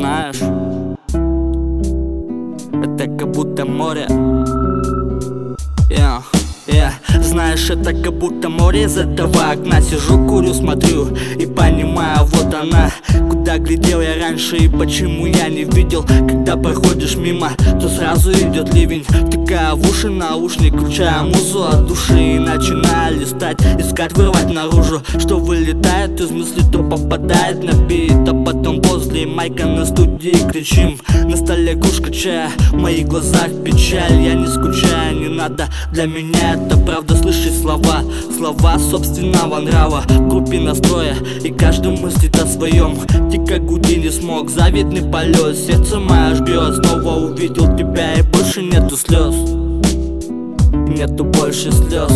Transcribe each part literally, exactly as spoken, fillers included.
знаешь, это как будто море. Yeah. Yeah. Знаешь, это как будто море, из этого окна сижу, курю, смотрю и понимаю, вот она. Куда глядел я раньше и почему я не видел? Когда проходишь мимо, то сразу идет ливень. Втыкая в уши наушник, включая музу от души и начинаю листать, искать, вырвать наружу, что вылетает из мысли, то попадает на бит. А потом возле майка на студии кричим, на столе кружка чая, в моих глазах печаль. Я не скучаю, не надо, для меня это правда слышать слова, слова собственного нрава в группе настроя, и каждый мыслит о своем. Ты как Гудини смог, завидный полет, сердце мое ждет. Снова увидел тебя и больше нету слез, нету больше слез.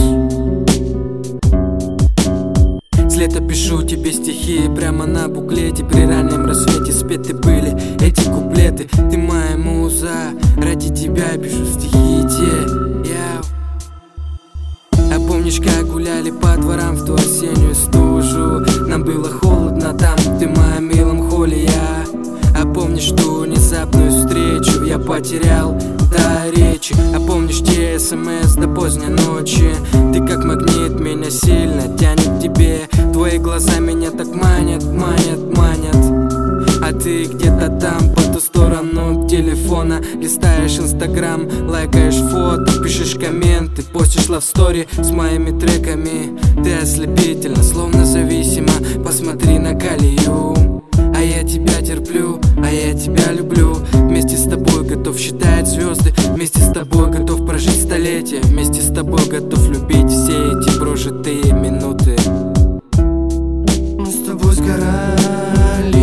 С лета пишу тебе стихи прямо на буклете. При раннем рассвете спеты были эти куплеты. Ты моя муза, ради тебя пишу стихи те. Я... А помнишь, как гуляли по дворам в ту осеннюю стужу? Нам было холодно там, ты в моем милом холле. Я... А помнишь ту внезапную встречу? Я потерял до речи. А помнишь те смс до поздней ночи? Ты как магнит, меня сильно тянет к тебе. Твои глаза меня так манят, манят, манят. А ты где-то там, по ту сторону телефона. Листаешь инстаграм, лайкаешь фото, пишешь комменты, постишь лавстори с моими треками. Ты ослепительна, словно зависима, посмотри на колею. А я тебя терплю, а я тебя люблю. Вместе с тобой готов считать звезды, вместе с тобой готов прожить столетия, вместе с тобой готов любить все эти прожитые минуты. Мы с тобой сгорали,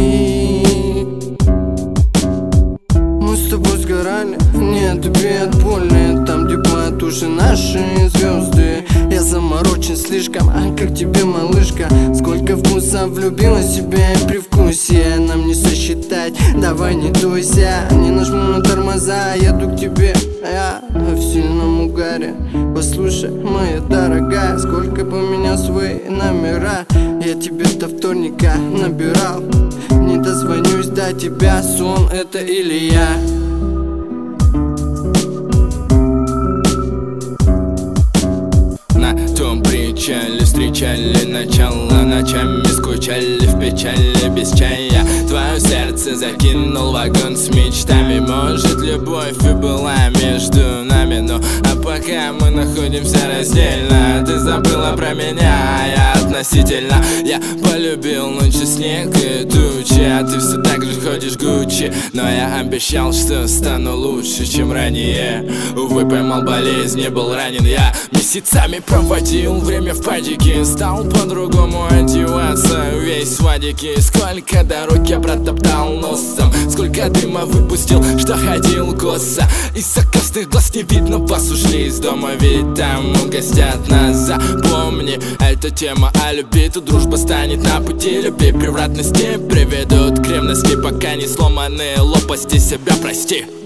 мы с тобой сгорали. Нет, тебе от больно, там где потуши наши звезды. Я заморочен слишком, а как тебе, малышка? Сколько вкуса влюбила себя и привкусие нам не сосчитать. Давай не дуйся, не нажму на тормоза, еду к тебе, я в сильном угаре. Послушай, моя дорогая, сколько бы меня свои номера я тебе до вторника набирал. Не дозвонюсь до тебя, сон это или я. Встречали, встречали начало, ночами скучали в печали без чая. Твое сердце закинул вагон с мечтами. Может, любовь и была между нами, но а пока мы находимся раздельно. Ты забыла про меня, а я относительно. Я полюбил ночи, снег и тучи, а ты все так же ходишь Гуччи. Но я обещал, что стану лучше, чем ранее. Увы, поймал болезнь, не был ранен. Я месяцами проводил время в падике, стал по-другому одеваться весь в адике. Сколько дорог я протоптал носом, сколько дыма выпустил, что ходил косо. Из окосных глаз не видно, вас ушли из дома, ведь там угостят нас. Запомни, это тема о любви, тут дружба станет на пути любви. Превратности приведут к ревности, пока не сломанные лопасти, себя прости.